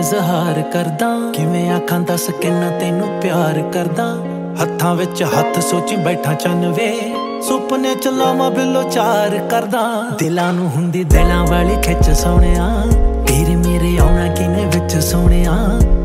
ਇਜ਼ਹਾਰ ਕਰਦਾ ਕਿਵੇਂ ਆਖਾਂ ਦੱਸ ਕਿੰਨਾ ਤੈਨੂੰ ਪਿਆਰ ਕਰਦਾ ਹੱਥਾਂ ਵਿੱਚ ਹੱਥ ਸੋਚੀ ਬੈਠਾ ਚੰਨ ਵੇ ਸੁਪਨੇ ਚ ਲਾਵਾਂ ਬਿੱਲੋ ਚਾਰ ਕਰਦਾ ਦਿਲਾਂ ਨੂੰ ਹੁੰਦੀ ਦਿਲਾਂ ਵਾਲੀ ਖਿੱਚ ਸੋਹਣਿਆ ਤੇਰੇ ਮੇਰੇ ਆਉਣਾ ਕਿਨੇ ਵਿੱਚ ਸੋਹਣਿਆ